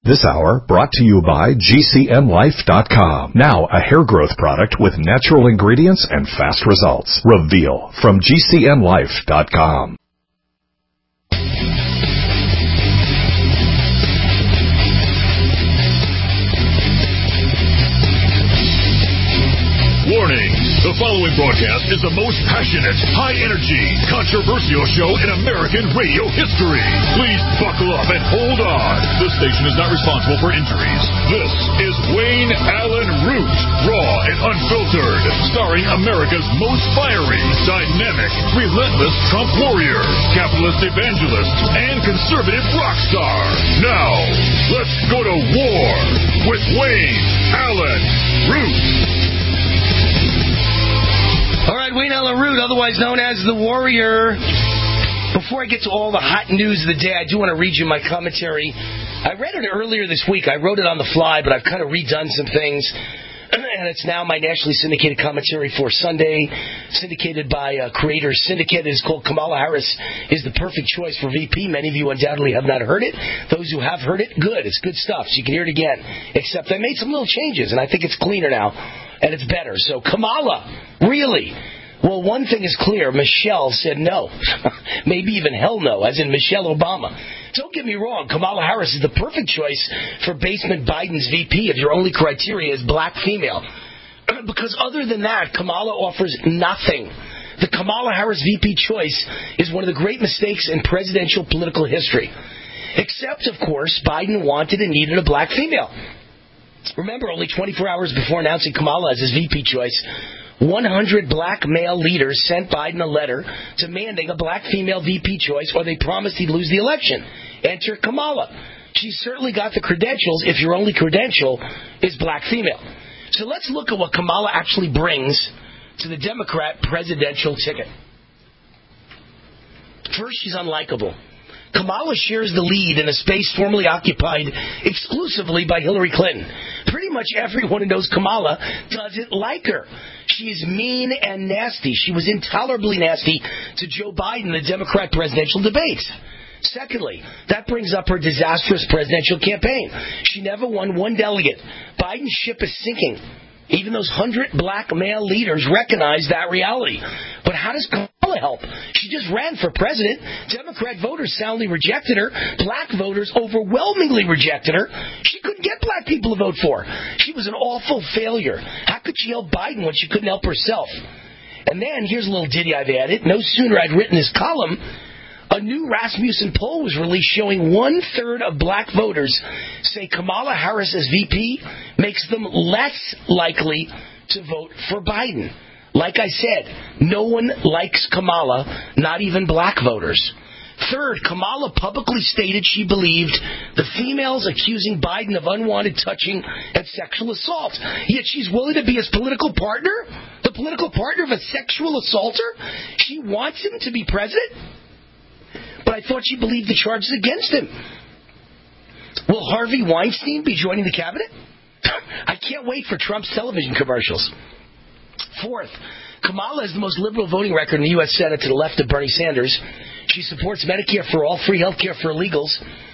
This hour brought to you by GCNlife.com. Now a hair growth product with natural ingredients and fast results. Reveal from GCNlife.com. Warning. The following broadcast is the most passionate, high-energy, controversial show in American radio history. Please buckle up and hold on. This station is not responsible for injuries. This is Wayne Allen Root, raw and unfiltered, starring America's most fiery, dynamic, relentless Trump warrior, capitalist evangelist, and conservative rock star. Now, let's go to war with Wayne Allen Root. All right, Wayne Allen Root, otherwise known as the Warrior. Before I get to all the hot news of the day, I do want to read you my commentary. I read it earlier this week. I wrote it on the fly, but I've kind of redone some things. And it's now my nationally syndicated commentary for Sunday, syndicated by Creator Syndicate. It is called Kamala Harris is the Perfect Choice for VP. Many of you undoubtedly have not heard it. Those who have heard it, good. It's good stuff, so you can hear it again. Except I made some little changes, and I think it's cleaner now, and it's better. So Kamala, really? Well, one thing is clear. Michelle said no. Maybe even hell no, as in Michelle Obama. Don't get me wrong. Kamala Harris is the perfect choice for basement Biden's VP if your only criteria is black female. Because other than that, Kamala offers nothing. The Kamala Harris VP choice is one of the great mistakes in presidential political history. Except, of course, Biden wanted and needed a black female. Remember, only 24 hours before announcing Kamala as his VP choice, 100 black male leaders sent Biden a letter demanding a black female VP choice, or they promised he'd lose the election. Enter Kamala. She's certainly got the credentials if your only credential is black female. So let's look at what Kamala actually brings to the Democrat presidential ticket. First, she's unlikable. Kamala shares the lead in a space formerly occupied exclusively by Hillary Clinton. Pretty much everyone who knows Kamala doesn't like her. She's mean and nasty. She was intolerably nasty to Joe Biden in the Democrat presidential debates. Secondly, that brings up her disastrous presidential campaign. She never won one delegate. Biden's ship is sinking. Even those 100 black male leaders recognize that reality. But how does Kamala help? She just ran for president. Democrat voters soundly rejected her. Black voters overwhelmingly rejected her. She couldn't get black people to vote for her. She was an awful failure. How could she help Biden when she couldn't help herself? And then, here's a little ditty I've added. No sooner I'd written this column, a new Rasmussen poll was released showing 1/3 of black voters say Kamala Harris as VP makes them less likely to vote for Biden. Like I said, no one likes Kamala, not even black voters. Third, Kamala publicly stated she believed the females accusing Biden of unwanted touching and sexual assault. Yet she's willing to be his political partner? The political partner of a sexual assaulter? She wants him to be president? But I thought she believed the charges against him. Will Harvey Weinstein be joining the cabinet? I can't wait for Trump's television commercials. Fourth, Kamala has the most liberal voting record in the U.S. Senate to the left of Bernie Sanders. She supports Medicare for all, free health care for illegals,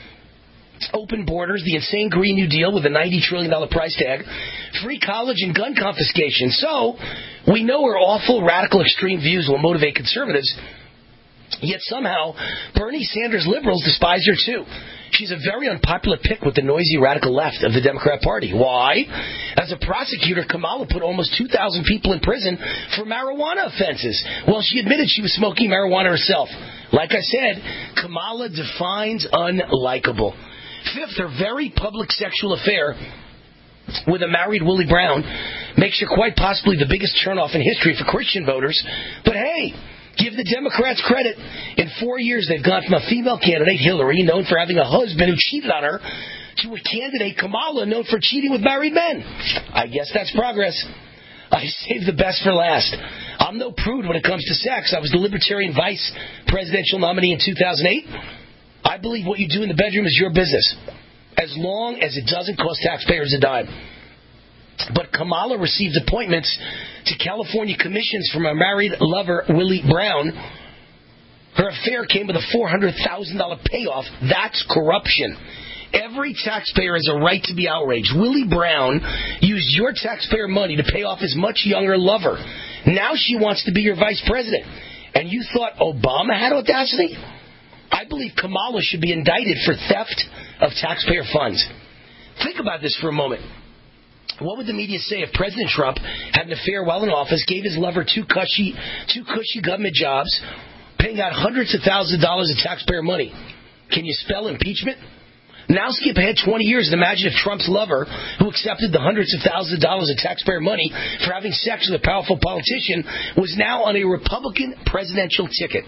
open borders, the insane Green New Deal with a $90 trillion price tag, free college and gun confiscation. So, we know her awful, radical, extreme views will motivate conservatives. Yet somehow, Bernie Sanders liberals despise her too. She's a very unpopular pick with the noisy radical left of the Democrat Party. Why? As a prosecutor, Kamala put almost 2,000 people in prison for marijuana offenses. Well, she admitted she was smoking marijuana herself. Like I said, Kamala defines unlikable. Fifth, her very public sexual affair with a married Willie Brown makes her quite possibly the biggest turnoff in history for Christian voters. But hey, give the Democrats credit. In 4 years, they've gone from a female candidate, Hillary, known for having a husband who cheated on her, to a candidate, Kamala, known for cheating with married men. I guess that's progress. I saved the best for last. I'm no prude when it comes to sex. I was the Libertarian vice presidential nominee in 2008. I believe what you do in the bedroom is your business, as long as it doesn't cost taxpayers a dime. But Kamala received appointments to California commissions from her married lover, Willie Brown. Her affair came with a $400,000 payoff. That's corruption. Every taxpayer has a right to be outraged. Willie Brown used your taxpayer money to pay off his much younger lover. Now she wants to be your vice president. And you thought Obama had audacity? I believe Kamala should be indicted for theft of taxpayer funds. Think about this for a moment. What would the media say if President Trump had an affair while in office, gave his lover two cushy government jobs, paying out hundreds of thousands of dollars of taxpayer money? Can you spell impeachment? Now skip ahead 20 years and imagine if Trump's lover, who accepted the hundreds of thousands of dollars of taxpayer money for having sex with a powerful politician, was now on a Republican presidential ticket.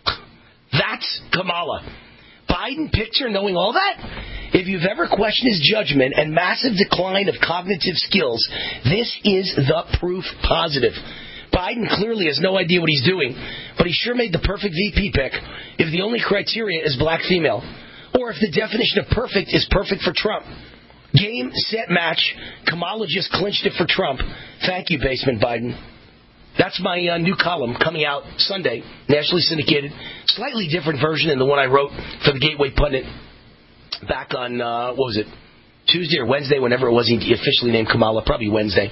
That's Kamala. Biden picked her knowing all that? If you've ever questioned his judgment and massive decline of cognitive skills, this is the proof positive. Biden clearly has no idea what he's doing, but he sure made the perfect VP pick if the only criteria is black female. Or if the definition of perfect is perfect for Trump. Game, set, match. Kamala just clinched it for Trump. Thank you, Basement Biden. That's my new column coming out Sunday, nationally syndicated. Slightly different version than the one I wrote for the Gateway Pundit back on, Tuesday or Wednesday, whenever it was he officially named Kamala, probably Wednesday.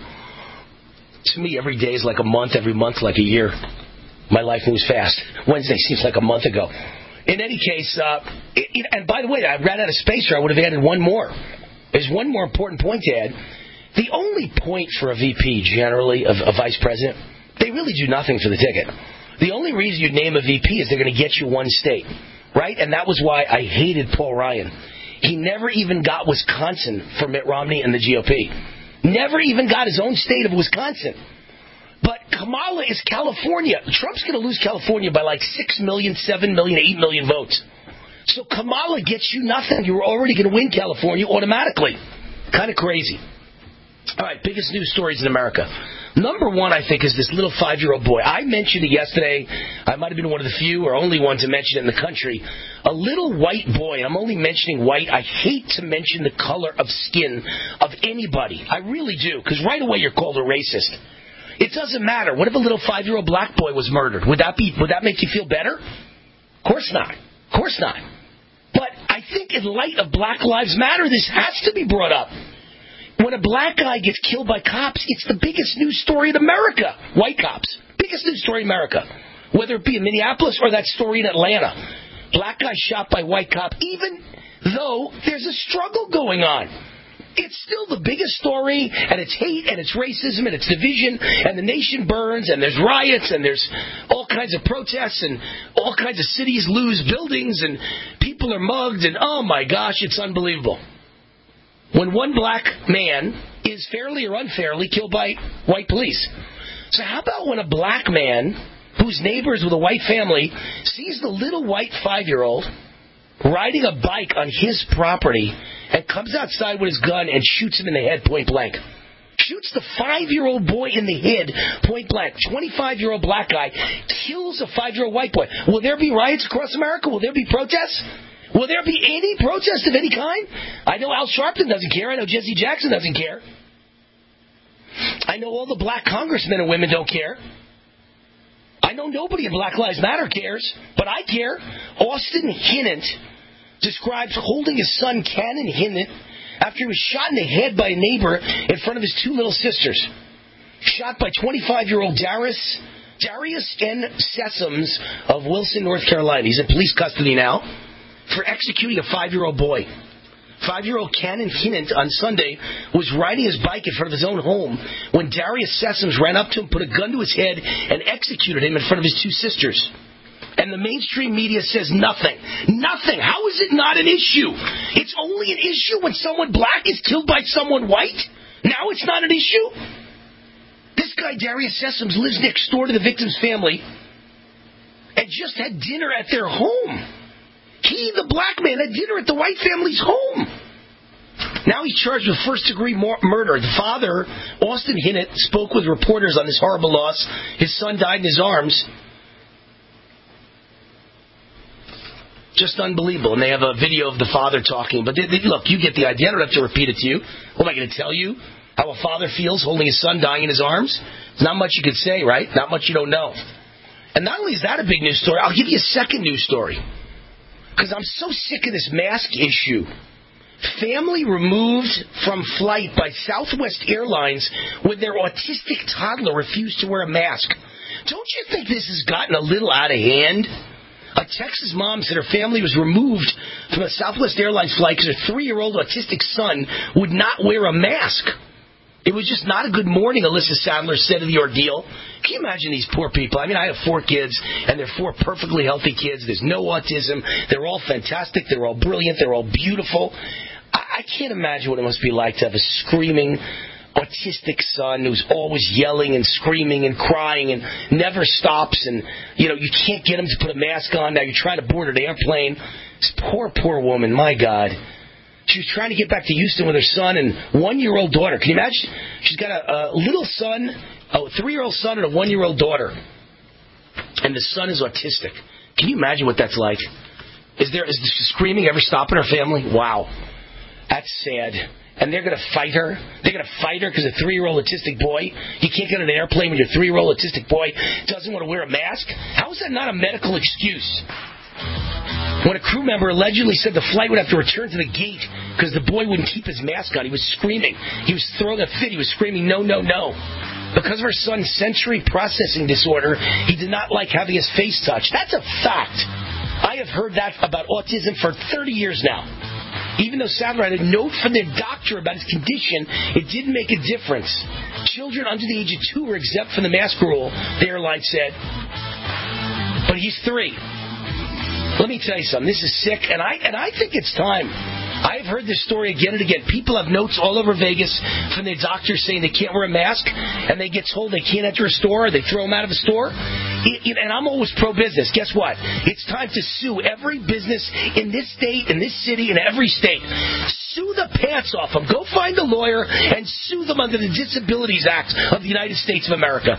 To me, every day is like a month, every month like a year. My life moves fast. Wednesday seems like a month ago. In any case, and by the way, I ran out of space here. I would have added one more. There's one more important point to add. The only point for a VP, generally, of a vice president, they really do nothing for the ticket. The only reason you'd name a VP is they're going to get you one state, right? And that was why I hated Paul Ryan. He never even got Wisconsin for Mitt Romney and the GOP. Never even got his own state of Wisconsin. But Kamala is California. Trump's going to lose California by like 6 million, 7 million, 8 million votes. So Kamala gets you nothing. You were already going to win California automatically. Kind of crazy. All right, biggest news stories in America. Number one, I think, is this little 5-year-old boy. I mentioned it yesterday. I might have been one of the few or only one to mention it in the country. A little white boy. I'm only mentioning white. I hate to mention the color of skin of anybody. I really do, because right away you're called a racist. It doesn't matter. What if a little 5-year-old black boy was murdered? Would that make you feel better? Of course not. Of course not. But I think in light of Black Lives Matter, this has to be brought up. When a black guy gets killed by cops, it's the biggest news story in America. White cops. Biggest news story in America. Whether it be in Minneapolis or that story in Atlanta. Black guy shot by white cop, even though there's a struggle going on. It's still the biggest story, and it's hate, and it's racism, and it's division, and the nation burns, and there's riots, and there's all kinds of protests, and all kinds of cities lose buildings, and people are mugged, and oh my gosh, it's unbelievable. When one black man is fairly or unfairly killed by white police. So how about when a black man, whose neighbor is with a white family, sees the little white 5-year-old riding a bike on his property and comes outside with his gun and shoots him in the head point blank. Shoots the 5-year-old boy in the head point blank. 25-year-old black guy kills a 5-year-old white boy. Will there be riots across America? Will there be protests? Will there be any protest of any kind? I know Al Sharpton doesn't care. I know Jesse Jackson doesn't care. I know all the black congressmen and women don't care. I know nobody in Black Lives Matter cares, but I care. Austin Hinnant describes holding his son, Cannon Hinnant, after he was shot in the head by a neighbor in front of his two little sisters. Shot by 25-year-old Darius N. Sessoms of Wilson, North Carolina. He's in police custody now for executing a 5-year-old boy. 5-year-old Cannon Hinnant on Sunday was riding his bike in front of his own home when Darius Sessoms ran up to him, put a gun to his head, and executed him in front of his two sisters. And the mainstream media says nothing. Nothing. How is it not an issue? It's only an issue when someone black is killed by someone white? Now it's not an issue? This guy, Darius Sessoms, lives next door to the victim's family and just had dinner at their home. He, the black man, had dinner at the white family's home. Now he's charged with first-degree murder. The father, Austin Hinnant, spoke with reporters on this horrible loss. His son died in his arms. Just unbelievable. And they have a video of the father talking. But look, you get the idea. I don't have to repeat it to you. What am I going to tell you? How a father feels holding his son dying in his arms? There's not much you could say, right? Not much you don't know. And not only is that a big news story, I'll give you a second news story. Because I'm so sick of this mask issue. Family removed from flight by Southwest Airlines when their autistic toddler refused to wear a mask. Don't you think this has gotten a little out of hand? A Texas mom said her family was removed from a Southwest Airlines flight because her 3-year-old autistic son would not wear a mask. It was just not a good morning, Alyssa Sadler said of the ordeal. Can you imagine these poor people? I mean, I have 4 kids, and they're 4 perfectly healthy kids. There's no autism. They're all fantastic. They're all brilliant. They're all beautiful. I can't imagine what it must be like to have a screaming autistic son who's always yelling and screaming and crying and never stops, and you can't get him to put a mask on. Now you're trying to board an airplane. This poor woman, my God. She was trying to get back to Houston with her son and 1-year-old daughter. Can you imagine? She's got a little son, a 3-year-old son and a 1-year-old daughter, and the son is autistic. Can you imagine what that's like? Is screaming ever stopping her family? Wow, that's sad. And they're going to fight her. They're going to fight her because a 3-year-old autistic boy. You can't get on an airplane when your 3-year-old autistic boy doesn't want to wear a mask. How is that not a medical excuse? When a crew member allegedly said the flight would have to return to the gate because the boy wouldn't keep his mask on, he was screaming. He was throwing a fit. He was screaming, no, no, no. Because of her son's sensory processing disorder, he did not like having his face touched. That's a fact. I have heard that about autism for 30 years now. Even though Sadler had a note from their doctor about his condition, it didn't make a difference. Children under the age of 2 were exempt from the mask rule, the airline said. But he's 3. Let me tell you something. This is sick, and I think it's time. I've heard this story again and again. People have notes all over Vegas from their doctors saying they can't wear a mask, and they get told they can't enter a store, or they throw them out of the store. And I'm always pro-business. Guess what? It's time to sue every business in this state, in this city, in every state. Sue the pants off them. Go find a lawyer and sue them under the Disabilities Act of the United States of America.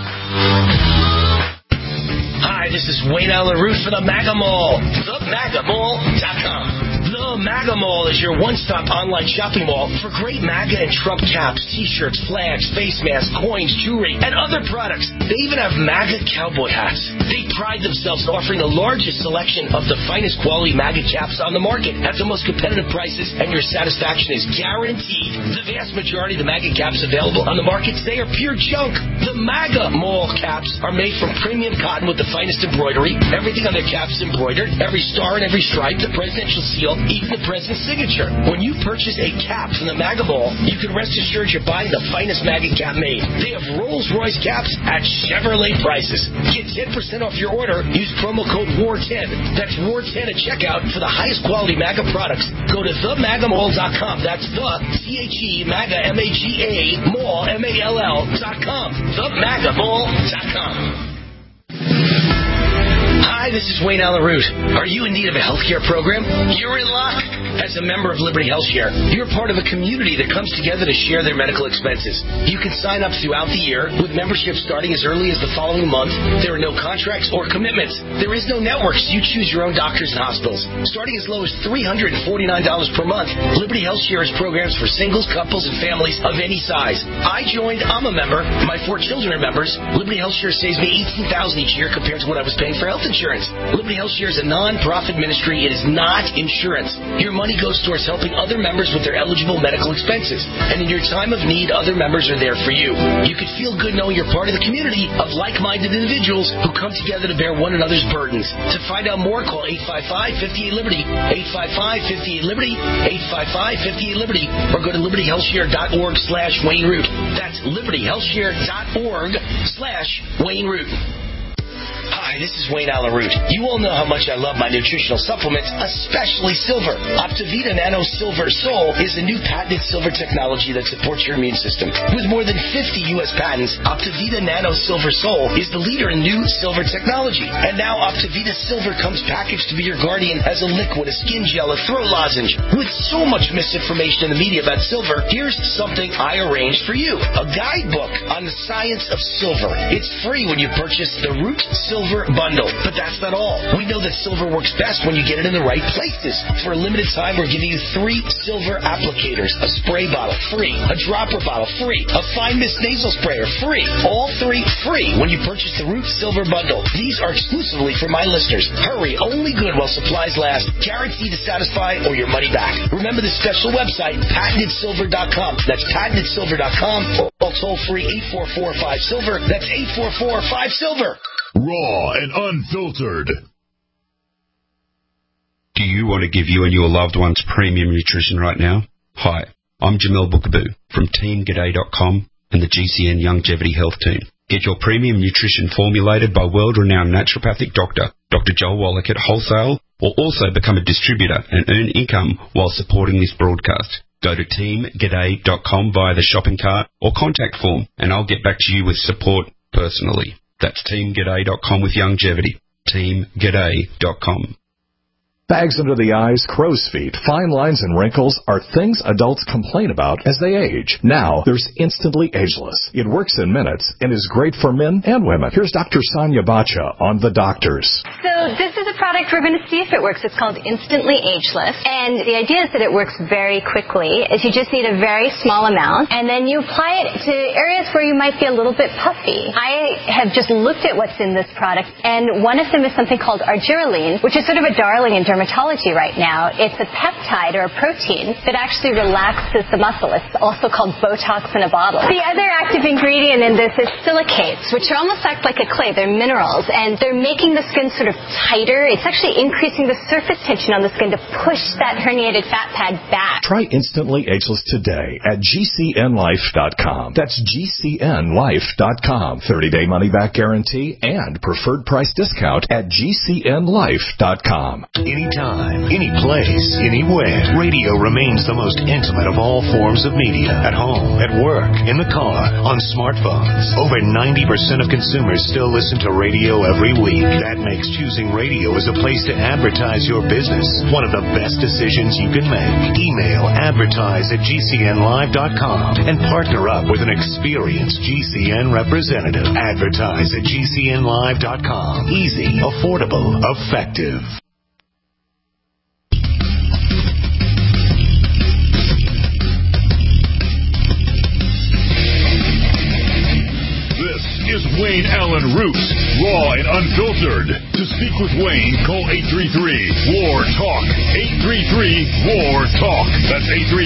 Hi, this is Wayne Allen Root for the MAGA Mall. TheMAGAMall.com. The MAGA Mall is your one-stop online shopping mall for great MAGA and Trump caps, t-shirts, flags, face masks, coins, jewelry, and other products. They even have MAGA cowboy hats. They pride themselves in offering the largest selection of the finest quality MAGA caps on the market at the most competitive prices, and your satisfaction is guaranteed. The vast majority of the MAGA caps available on the market today are pure junk. The MAGA Mall caps are made from premium cotton with the finest embroidery. Everything on their caps is embroidered. Every star and every stripe, the presidential seal, even the president's signature. When you purchase a cap from the MAGA Mall, you can rest assured you're buying the finest MAGA cap made. They have Rolls-Royce caps at Chevrolet prices. Get 10% off your order. Use promo code WAR10. That's WAR10 at checkout for the highest quality MAGA products. Go to TheMAGAMall.com. That's the THE MAGA MAGA Mall MALL.com. TheMAGAMall.com. Hi, this is Wayne Allen Root. Are you in need of a healthcare program? You're in luck. As a member of Liberty HealthShare, you're part of a community that comes together to share their medical expenses. You can sign up throughout the year with membership starting as early as the following month. There are no contracts or commitments. There is no network, so you choose your own doctors and hospitals. Starting as low as $349 per month, Liberty HealthShare has programs for singles, couples, and families of any size. I joined. I'm a member. My 4 children are members. Liberty HealthShare saves me $18,000 each year compared to what I was paying for health insurance. Liberty HealthShare is a non-profit ministry. It is not insurance. Your money goes towards helping other members with their eligible medical expenses. And in your time of need, other members are there for you. You can feel good knowing you're part of the community of like-minded individuals who come together to bear one another's burdens. To find out more, call 855-58-LIBERTY, 855-58-LIBERTY, 855-58-LIBERTY, or go to libertyhealthshare.org/Wayne Root. That's libertyhealthshare.org/Wayne Root. Hi, this is Wayne Allen Root. You all know how much I love my nutritional supplements, especially silver. Optivita Nano Silver Sol is a new patented silver technology that supports your immune system. With more than 50 U.S. patents, Optivita Nano Silver Sol is the leader in new silver technology. And now Optivita Silver comes packaged to be your guardian as a liquid, a skin gel, a throat lozenge. With so much misinformation in the media about silver, here's something I arranged for you. A guidebook on the science of silver. It's free when you purchase the Root Silver Bundle. But that's not all. We know that silver works best when you get it in the right places. For a limited time, we're giving you 3 silver applicators. A spray bottle, free. A dropper bottle, free. A fine mist nasal sprayer, free. All 3 free when you purchase the Root Silver Bundle. These are exclusively for my listeners. Hurry, only good while supplies last. Guaranteed to satisfy or your money back. Remember the special website, patentedsilver.com. That's patentedsilver.com. Or toll free 844-5-SILVER. That's 844-5-SILVER. Raw and unfiltered. Do you want to give you and your loved ones premium nutrition right now? Hi, I'm Jamel Bookaboo from TeamGaday.com and the GCN Longevity Health Team. Get your premium nutrition formulated by world-renowned naturopathic doctor, Dr. Joel Wallach at Wholesale, or also become a distributor and earn income while supporting this broadcast. Go to TeamGaday.com via the shopping cart or contact form, and I'll get back to you with support personally. That's TeamGaday.com with longevity. TeamGaday.com. Bags under the eyes, crow's feet, fine lines, and wrinkles are things adults complain about as they age. Now, there's Instantly Ageless. It works in minutes and is great for men and women. Here's Dr. Sonia Bacha on The Doctors. So this is a product we're going to see if it works. It's called Instantly Ageless. And the idea is that it works very quickly. Is you just need a very small amount, and then you apply it to areas where you might be a little bit puffy. I have just looked at what's in this product, and one of them is something called argireline, which is sort of a darling in dermatology right now. It's a peptide or a protein that actually relaxes the muscle. It's also called Botox in a bottle. The other active ingredient in this is silicates, which almost act like a clay. They're minerals, and they're making the skin sort of tighter. It's actually increasing the surface tension on the skin to push that herniated fat pad back. Try Instantly Ageless today at GCNLife.com. That's GCNLife.com. 30-day money-back guarantee and preferred price discount at GCNLife.com. Anytime, any place, anywhere. Radio remains the most intimate of all forms of media. At home, at work, in the car, on smartphones. Over 90% of consumers still listen to radio every week. That makes choosing radio as a place to advertise your business one of the best decisions you can make. Email advertise@gcnlive.com and partner up with an experienced GCN representative. Advertise at gcnlive.com. Easy, affordable, effective. Is Wayne Allen Root, raw and unfiltered. To speak with Wayne, call 833-WAR-TALK. 833-WAR-TALK. That's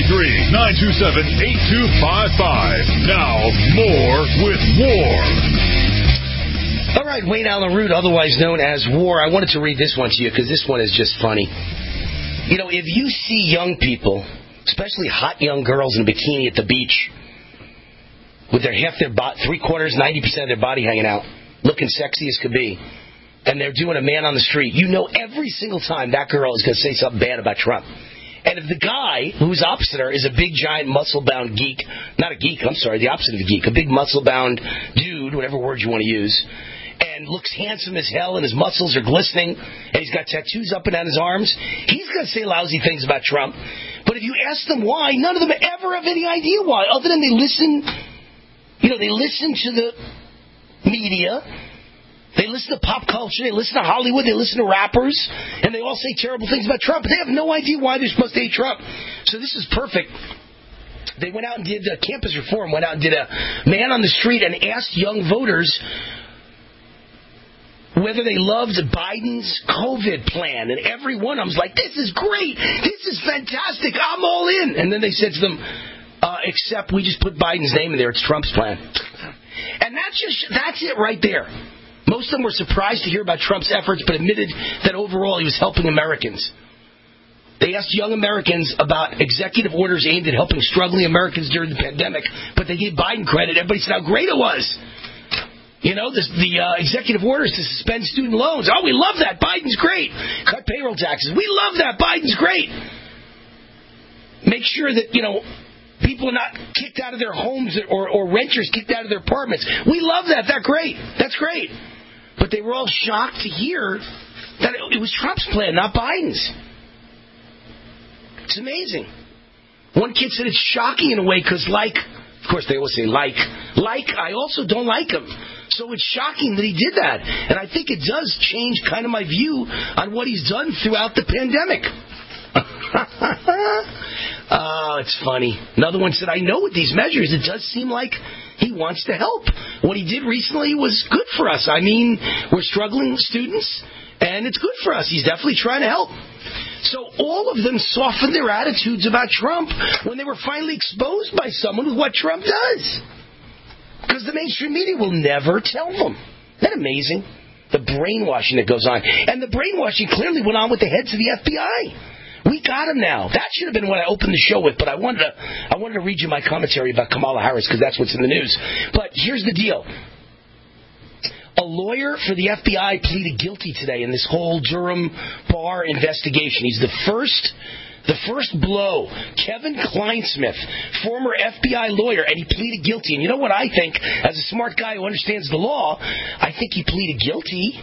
833-927-8255. Now, more with War. All right, Wayne Allen Root, otherwise known as War. I wanted to read this one to you because this one is just funny. You know, if you see young people, especially hot young girls in a bikini at the beach, with their three-quarters, 90% of their body hanging out, looking sexy as could be, and they're doing a man on the street, you know every single time that girl is going to say something bad about Trump. And if the guy who's opposite her is a big, giant, muscle-bound geek, not a geek, I'm sorry, the opposite of a geek, a big, muscle-bound dude, whatever word you want to use, and looks handsome as hell, and his muscles are glistening, and he's got tattoos up and down his arms, he's going to say lousy things about Trump. But if you ask them why, none of them ever have any idea why, other than they listen to the media, they listen to pop culture, they listen to Hollywood, they listen to rappers, and they all say terrible things about Trump, but they have no idea why they're supposed to hate Trump. So this is perfect. They went out and did Campus Reform, went out and did a man on the street and asked young voters whether they loved Biden's COVID plan. And every one of them's like, this is great, this is fantastic, I'm all in. And then they said to them, except we just put Biden's name in there. It's Trump's plan. And that's it right there. Most of them were surprised to hear about Trump's efforts, but admitted that overall he was helping Americans. They asked young Americans about executive orders aimed at helping struggling Americans during the pandemic, but they gave Biden credit. Everybody said how great it was. You know, the executive orders to suspend student loans. Oh, we love that. Biden's great. Cut payroll taxes. We love that. Biden's great. Make sure that, people are not kicked out of their homes or renters kicked out of their apartments. We love that. That's great. That's great. But they were all shocked to hear that it was Trump's plan, not Biden's. It's amazing. One kid said it's shocking in a way because, of course they always say I also don't like him. So it's shocking that he did that. And I think it does change kind of my view on what he's done throughout the pandemic. Oh, it's funny. Another one said, I know with these measures, it does seem like he wants to help. What he did recently was good for us. I mean, we're struggling students, and it's good for us. He's definitely trying to help. So all of them softened their attitudes about Trump when they were finally exposed by someone with what Trump does. Because the mainstream media will never tell them. Isn't that amazing? The brainwashing that goes on. And the brainwashing clearly went on with the heads of the FBI. We got him now. That should have been what I opened the show with, but I wanted to read you my commentary about Kamala Harris because that's what's in the news. But here's the deal. A lawyer for the FBI pleaded guilty today in this whole Durham Barr investigation. He's the first blow. Kevin Kleinsmith, former FBI lawyer, and he pleaded guilty. And you know what I think, as a smart guy who understands the law, I think he pleaded guilty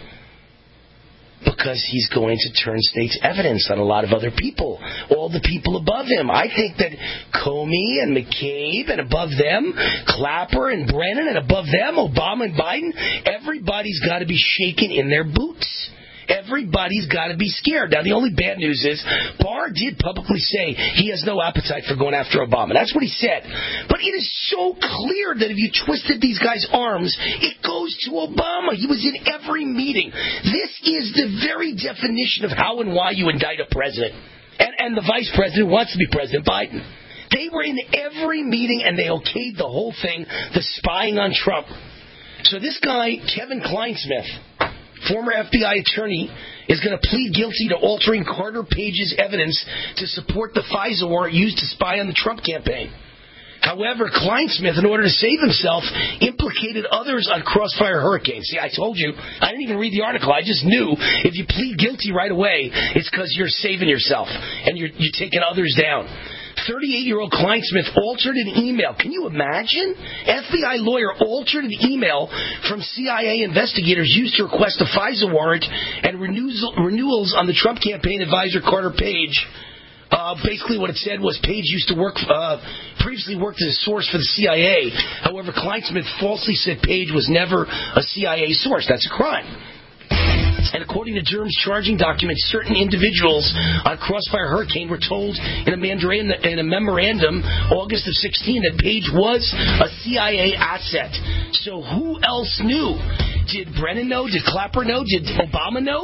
because he's going to turn state's evidence on a lot of other people, all the people above him. I think that Comey and McCabe, and above them, Clapper and Brennan, and above them, Obama and Biden, everybody's got to be shaken in their boots. Everybody's got to be scared. Now, the only bad news is Barr did publicly say he has no appetite for going after Obama. That's what he said. But it is so clear that if you twisted these guys' arms, it goes to Obama. He was in every meeting. This is the very definition of how and why you indict a president. And the vice president wants to be President Biden. They were in every meeting, and they okayed the whole thing, the spying on Trump. So this guy, Kevin Kleinsmith, former FBI attorney, is going to plead guilty to altering Carter Page's evidence to support the FISA warrant used to spy on the Trump campaign. However, Kleinsmith, in order to save himself, implicated others on Crossfire Hurricane. See, I told you, I didn't even read the article. I just knew if you plead guilty right away, it's because you're saving yourself and you're taking others down. 38-year-old Kleinsmith altered an email. Can you imagine? FBI lawyer altered an email from CIA investigators used to request a FISA warrant and renewals on the Trump campaign advisor Carter Page. Basically what it said was Page used to previously worked as a source for the CIA. However, Kleinsmith falsely said Page was never a CIA source. That's a crime. And according to Durham's charging documents, certain individuals on Crossfire Hurricane were told in a memorandum, August of 16, that Page was a CIA asset. So who else knew? Did Brennan know? Did Clapper know? Did Obama know?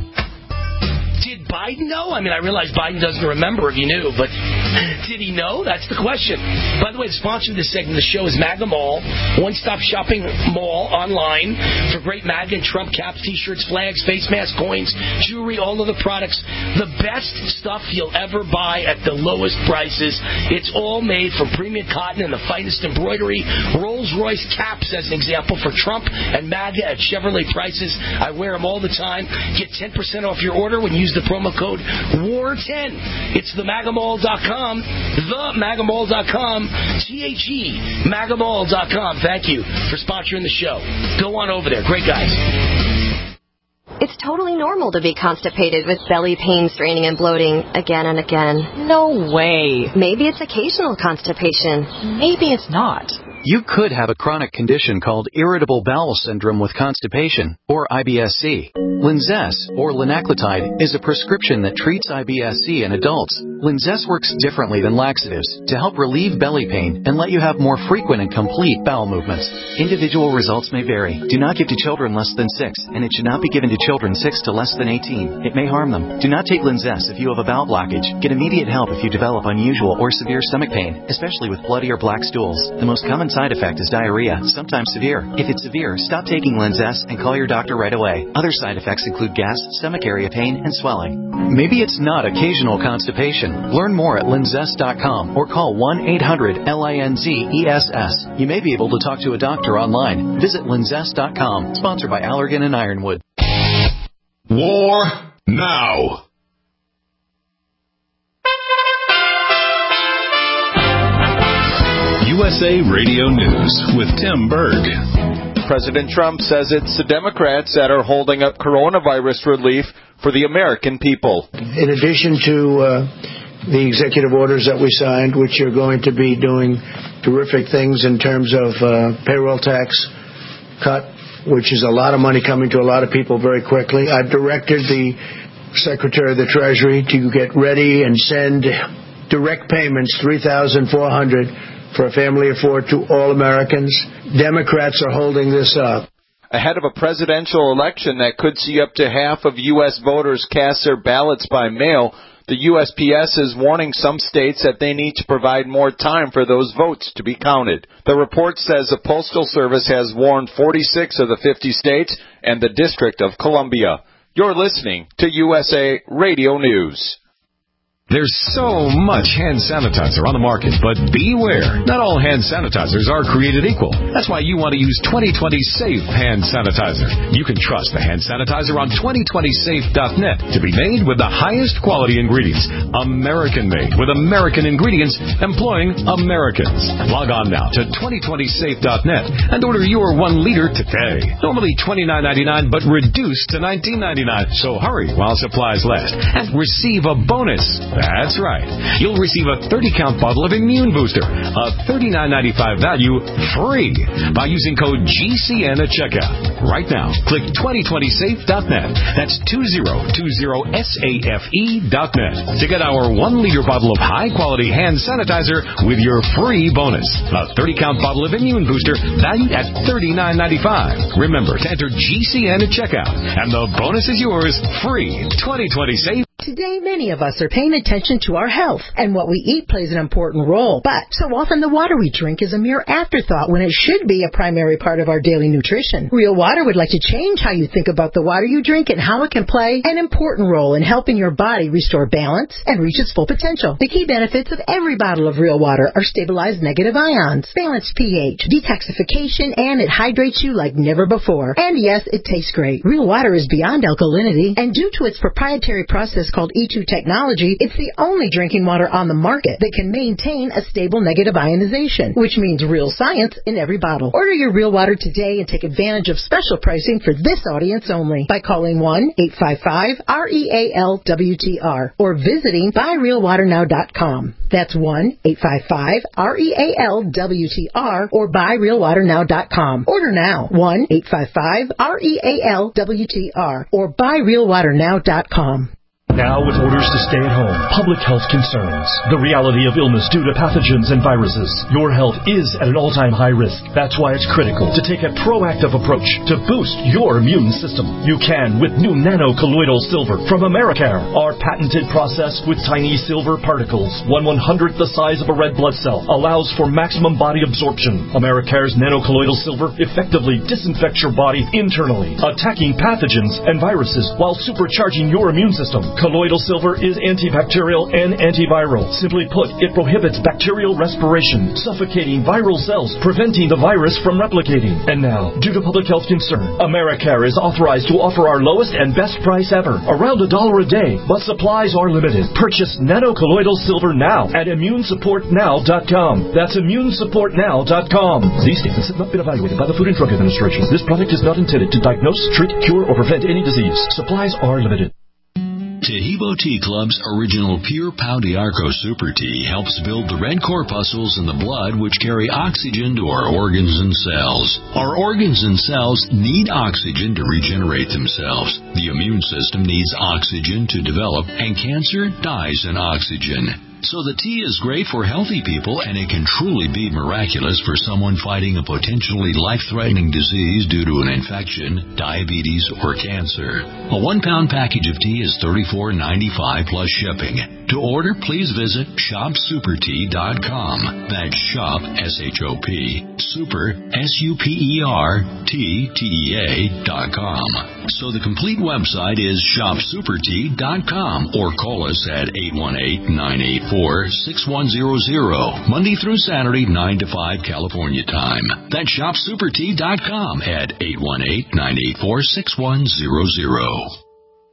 Did Biden know? I mean, I realize Biden doesn't remember if he knew, but did he know? That's the question. By the way, the sponsor of this segment of the show is MAGA Mall, one-stop shopping mall online for great MAGA and Trump caps, T-shirts, flags, face masks, coins, jewelry, all of the products. The best stuff you'll ever buy at the lowest prices. It's all made from premium cotton and the finest embroidery. Rolls-Royce caps, as an example, for Trump and MAGA at Chevrolet prices. I wear them all the time. Get 10% off your order when you use the promo code WAR10. It's themagamall.com, themagamall.com, THE, magamall.com. Thank you for sponsoring the show. Go on over there. Great guys. It's totally normal to be constipated with belly pain, straining, and bloating again and again. No way. Maybe it's occasional constipation. Maybe it's not. You could have a chronic condition called irritable bowel syndrome with constipation, or IBS-C. Linzess, or linaclotide, is a prescription that treats IBS-C in adults. Linzess works differently than laxatives to help relieve belly pain and let you have more frequent and complete bowel movements. Individual results may vary. Do not give to children less than 6, and it should not be given to children 6 to less than 18. It may harm them. Do not take Linzess if you have a bowel blockage. Get immediate help if you develop unusual or severe stomach pain, especially with bloody or black stools. The most common side effect is diarrhea, sometimes severe. If it's severe, stop taking Linzess and call your doctor right away. Other side effects include gas, stomach area pain, and swelling. Maybe it's not occasional constipation. Learn more at linzess.com or call 1-800-LINZESS. You may be able to talk to a doctor online. Visit linzess.com. Sponsored by Allergan and Ironwood. War now. USA Radio News with Tim Berg. President Trump says it's the Democrats that are holding up coronavirus relief for the American people. In addition to the executive orders that we signed, which are going to be doing terrific things in terms of payroll tax cut, which is a lot of money coming to a lot of people very quickly. I've directed the Secretary of the Treasury to get ready and send direct payments, $3,400 for a family of four to all Americans. Democrats are holding this up. Ahead of a presidential election that could see up to half of U.S. voters cast their ballots by mail, the USPS is warning some states that they need to provide more time for those votes to be counted. The report says the Postal Service has warned 46 of the 50 states and the District of Columbia. You're listening to USA Radio News. There's so much hand sanitizer on the market, but beware. Not all hand sanitizers are created equal. That's why you want to use 2020 Safe Hand Sanitizer. You can trust the hand sanitizer on 2020safe.net to be made with the highest quality ingredients. American-made with American ingredients, employing Americans. Log on now to 2020safe.net and order your 1 liter today. Normally $29.99, but reduced to $19.99. So hurry while supplies last and receive a bonus. That's right. You'll receive a 30-count bottle of Immune Booster, a $39.95 value, free by using code GCN at checkout. Right now, click 2020safe.net. That's 2020safe.net to get our 1 liter bottle of high-quality hand sanitizer with your free bonus. A 30-count bottle of Immune Booster valued at $39.95. Remember to enter GCN at checkout, and the bonus is yours, free. 2020 Safe. Today, many of us are paying attention to our health, and what we eat plays an important role. But so often the water we drink is a mere afterthought when it should be a primary part of our daily nutrition. Real Water would like to change how you think about the water you drink and how it can play an important role in helping your body restore balance and reach its full potential. The key benefits of every bottle of Real Water are stabilized negative ions, balanced pH, detoxification, and it hydrates you like never before. And yes, it tastes great. Real Water is beyond alkalinity, and due to its proprietary process called E2 technology, it's the only drinking water on the market that can maintain a stable negative ionization, which means real science in every bottle. Order your Real Water today and take advantage of special pricing for this audience only by calling 1-855-REAL-WTR or visiting buyrealwaternow.com. That's 1-855-REAL-WTR or buyrealwaternow.com. Order now. 1-855-REAL-WTR or buyrealwaternow.com. Now with orders to stay at home, public health concerns, the reality of illness due to pathogens and viruses, your health is at an all-time high risk. That's why it's critical to take a proactive approach to boost your immune system. You can with new nano-colloidal silver from Americare. Our patented process with tiny silver particles, 1/100th the size of a red blood cell, allows for maximum body absorption. Americare's nano-colloidal silver effectively disinfects your body internally, attacking pathogens and viruses while supercharging your immune system. Colloidal silver is antibacterial and antiviral. Simply put, it prohibits bacterial respiration, suffocating viral cells, preventing the virus from replicating. And now, due to public health concern, Americare is authorized to offer our lowest and best price ever, around $1 a day, but supplies are limited. Purchase nano-colloidal silver now at immunesupportnow.com. That's immunesupportnow.com. These statements have not been evaluated by the Food and Drug Administration. This product is not intended to diagnose, treat, cure, or prevent any disease. Supplies are limited. Taheebo Tea Club's original Pure Pau d'Arco Super Tea helps build the red corpuscles in the blood which carry oxygen to our organs and cells. Our organs and cells need oxygen to regenerate themselves. The immune system needs oxygen to develop, and cancer dies in oxygen. So the tea is great for healthy people, and it can truly be miraculous for someone fighting a potentially life-threatening disease due to an infection, diabetes, or cancer. A 1-pound package of tea is $34.95 plus shipping. To order, please visit shopsupertea.com. That's shop, S-H-O-P, super, S-U-P-E-R-T-T-E-A.com. So the complete website is shopsupertea.com, or call us at 818-984-6100, Monday through Saturday, 9 to 5 California time. That's shopsupertea.com at 818-984-6100.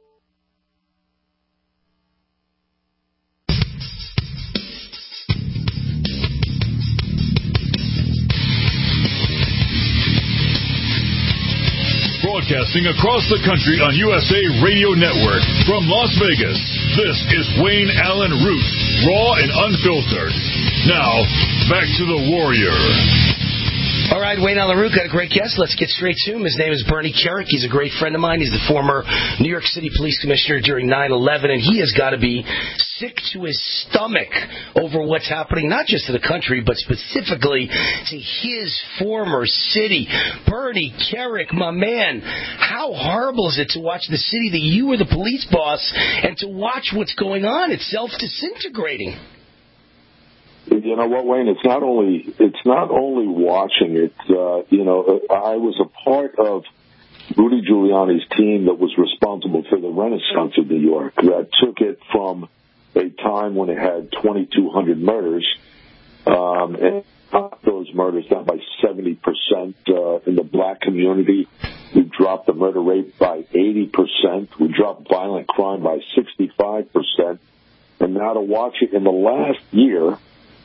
Broadcasting across the country on USA Radio Network from Las Vegas, this is Wayne Allen Root, raw and unfiltered. Now, back to the Warrior. All right, Wayne Alarouk got a great guest. Let's get straight to him. His name is Bernie Kerik. He's a great friend of mine. He's the former New York City Police Commissioner during 9/11, and he has got to be sick to his stomach over what's happening, not just to the country, but specifically to his former city. Bernie Kerik, my man, how horrible is it to watch the city that you were the police boss and to watch what's going on? It's self-disintegrating. You know what, Wayne? It's not only watching it. I was a part of Rudy Giuliani's team that was responsible for the Renaissance of New York. That took it from a time when it had 2,200 murders, and those murders down by 70%. In the black community, we dropped the murder rate by 80%. We dropped violent crime by 65%. And now to watch it in the last year.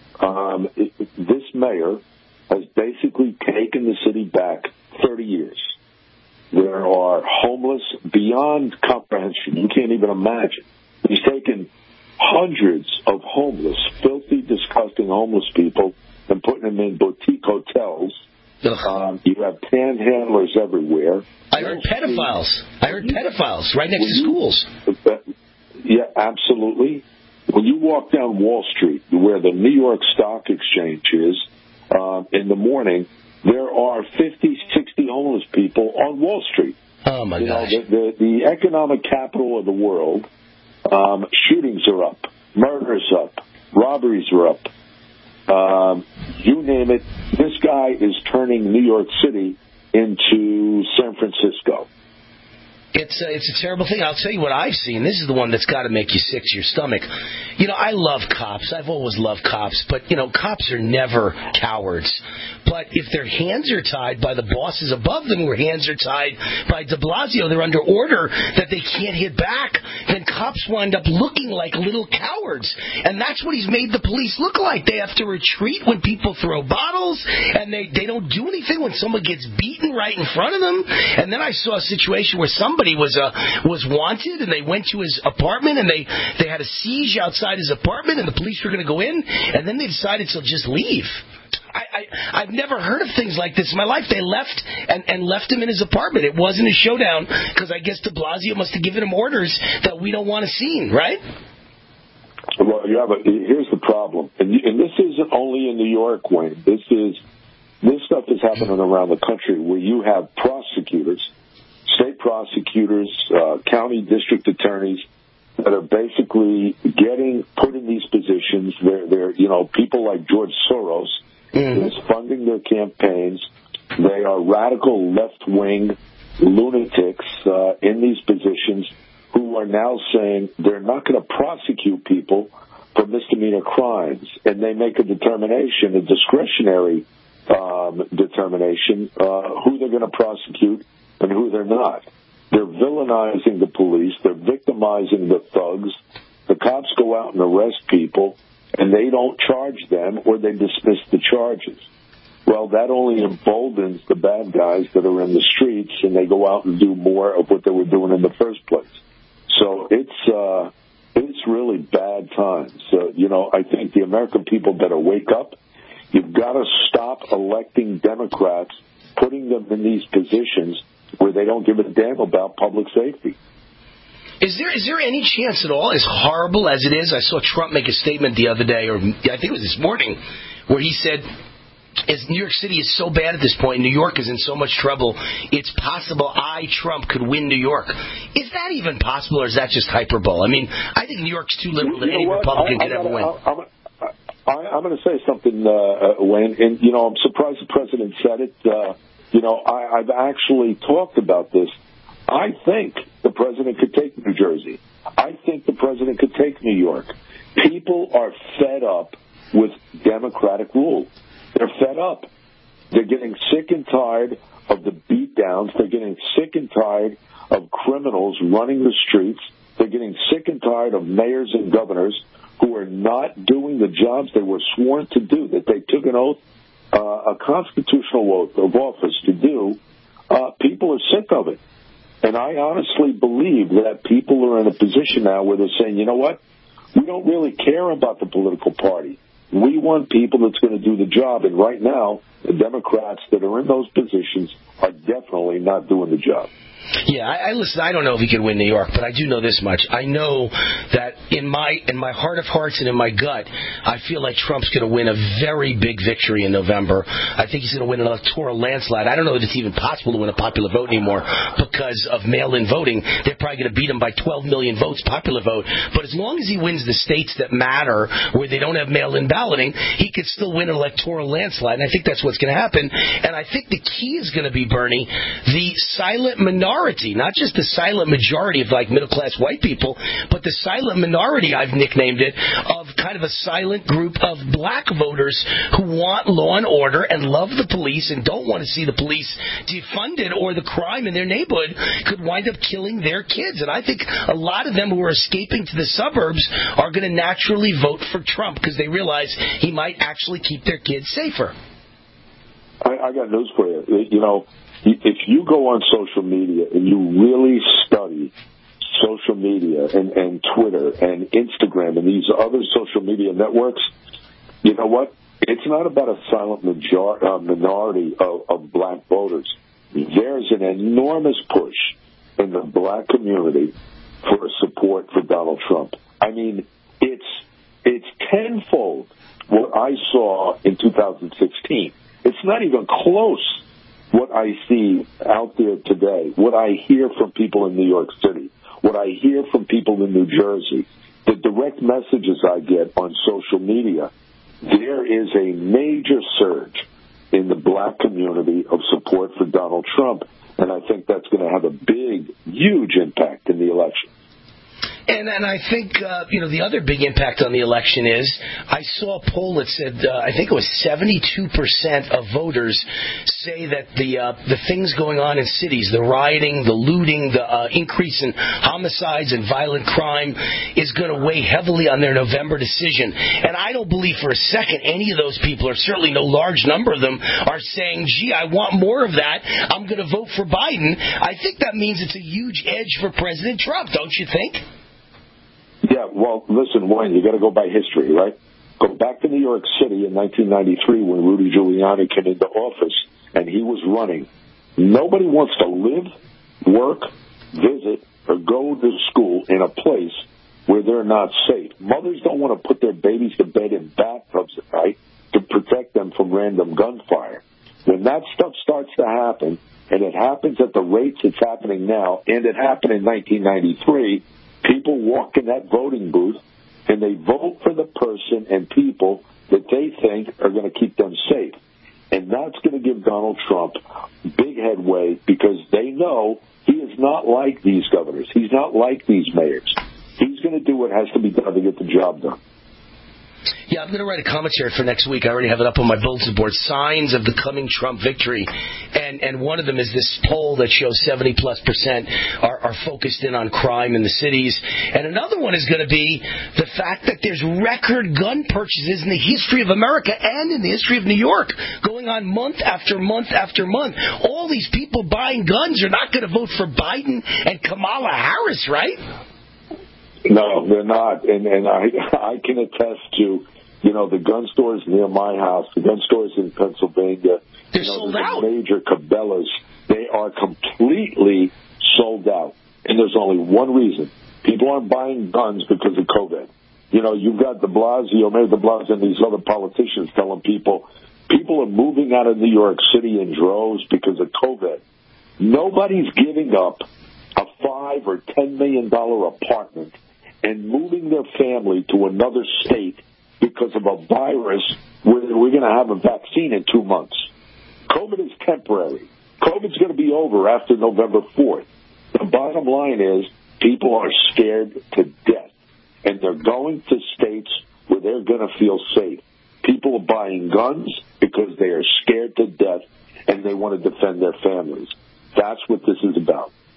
This mayor has basically taken the city back 30 years. There are homeless beyond comprehension. You can't even imagine. He's taken hundreds of homeless, filthy, disgusting homeless people and putting them in boutique hotels. You have panhandlers everywhere. I heard pedophiles right next to schools. Yeah, absolutely. When you walk down Wall Street, where the New York Stock Exchange is, in the morning, there are 50, 60 homeless people on Wall Street. Oh, my gosh. The economic capital of the world, shootings are up, murders up, robberies are up. You name it, this guy is turning New York City into San Francisco. It's a terrible thing. I'll tell you what I've seen. This is the one that's got to make you sick to your stomach. I love cops. I've always loved cops. But, cops are never cowards. But if their hands are tied by the bosses above them, or hands are tied by de Blasio, they're under order that they can't hit back, then cops wind up looking like little cowards. And that's what he's made the police look like. They have to retreat when people throw bottles, and they don't do anything when someone gets beaten right in front of them. And then I saw a situation where somebody was wanted, and they went to his apartment, and they had a siege outside his apartment, and the police were going to go in, and then they decided to just leave. I've never heard of things like this in my life. They left and left him in his apartment. It wasn't a showdown because I guess de Blasio must have given him orders that we don't want a scene, right? Well, here's the problem, and this isn't only in New York, Wayne. This stuff is happening around the country where you have prosecutors, state prosecutors, county district attorneys that are basically put in these positions. They're people like George Soros is funding their campaigns. They are radical left-wing lunatics in these positions who are now saying they're not going to prosecute people for misdemeanor crimes, and they make a determination, a discretionary determination, who they're going to prosecute and who they're not. They're villainizing the police. They're victimizing the thugs. The cops go out and arrest people, and they don't charge them, or they dismiss the charges. Well, that only emboldens the bad guys that are in the streets, and they go out and do more of what they were doing in the first place. So it's really bad times. I think the American people better wake up. You've got to stop electing Democrats, putting them in these positions where they don't give a damn about public safety. Is there any chance at all, as horrible as it is? I saw Trump make a statement the other day, or I think it was this morning, where he said, as New York City is so bad at this point, New York is in so much trouble, it's possible Trump, could win New York. Is that even possible, or is that just hyperbole? I mean, I think New York's too liberal that any Republican could ever win. I'm going to say something, Wayne, and, I'm surprised the president said it. I've actually talked about this. I think the president could take New Jersey. I think the president could take New York. People are fed up with Democratic rule. They're fed up. They're getting sick and tired of the beatdowns. They're getting sick and tired of criminals running the streets. They're getting sick and tired of mayors and governors who are not doing the jobs they were sworn to do, that they took an oath, a constitutional oath of office to do. People are sick of it. And I honestly believe that people are in a position now where they're saying, you know what? We don't really care about the political party. We want people that's going to do the job. And right now, the Democrats that are in those positions are definitely not doing the job. Yeah, listen, I don't know if he could win New York, but I do know this much. I know that in my heart of hearts and in my gut, I feel like Trump's going to win a very big victory in November. I think he's going to win an electoral landslide. I don't know that it's even possible to win a popular vote anymore because of mail-in voting. They're probably going to beat him by 12 million votes, popular vote. But as long as he wins the states that matter, where they don't have mail-in balloting, he could still win an electoral landslide. And I think that's what's going to happen. And I think the key is going to be, Bernie, the silent minority, not just the silent majority of like middle-class white people, but the silent minority, I've nicknamed it, of kind of a silent group of black voters who want law and order and love the police and don't want to see the police defunded, or the crime in their neighborhood could wind up killing their kids. And I think a lot of them who are escaping to the suburbs are going to naturally vote for Trump because they realize he might actually keep their kids safer. I got news for you. You know, if you go on social media and you really study social media and Twitter and Instagram and these other social media networks, you know what? It's not about a silent minority of black voters. There's an enormous push in the black community for support for Donald Trump. I mean, it's tenfold what I saw in 2016. It's not even close what I see out there today, what I hear from people in New York City, what I hear from people in New Jersey, the direct messages I get on social media. There is a major surge in the black community of support for Donald Trump, and I think that's going to have a big, huge impact in the election. And I think, the other big impact on the election is I saw a poll that said, I think it was 72% of voters say that the things going on in cities, the rioting, the looting, the increase in homicides and violent crime is going to weigh heavily on their November decision. And I don't believe for a second any of those people, or certainly no large number of them, are saying, gee, I want more of that. I'm going to vote for Biden. I think that means it's a huge edge for President Trump, don't you think? Yeah, well, listen, Wayne, you got to go by history, right? Go back to New York City in 1993 when Rudy Giuliani came into office and he was running. Nobody wants to live, work, visit, or go to school in a place where they're not safe. Mothers don't want to put their babies to bed in bathtubs at night to protect them from random gunfire. When that stuff starts to happen, and it happens at the rates it's happening now, and it happened in 1993, people walk in that voting booth and they vote for the person and people that they think are going to keep them safe. And that's going to give Donald Trump big headway because they know he is not like these governors. He's not like these mayors. He's going to do what has to be done to get the job done. Yeah, I'm going to write a commentary for next week. I already have it up on my bulletin board. Signs of the coming Trump victory. And one of them is this poll that shows 70+% are focused in on crime in the cities. And another one is going to be the fact that there's record gun purchases in the history of America and in the history of New York going on month after month after month. All these people buying guns are not going to vote for Biden and Kamala Harris, right? No, they're not. And I can attest to, the gun stores near my house, the gun stores in Pennsylvania. They're sold out. Major Cabela's. They are completely sold out. And there's only one reason. People aren't buying guns because of COVID. You've got de Blasio, Mayor de Blasio, and these other politicians telling people are moving out of New York City in droves because of COVID. Nobody's giving up a $5 or $10 million apartment and moving their family to another state because of a virus where we're going to have a vaccine in 2 months. COVID is temporary. COVID's going to be over after November 4th. The bottom line is people are scared to death, and they're going to states where they're going to feel safe. People are buying guns because they are scared to death, and they want to defend their families. That's what this is about.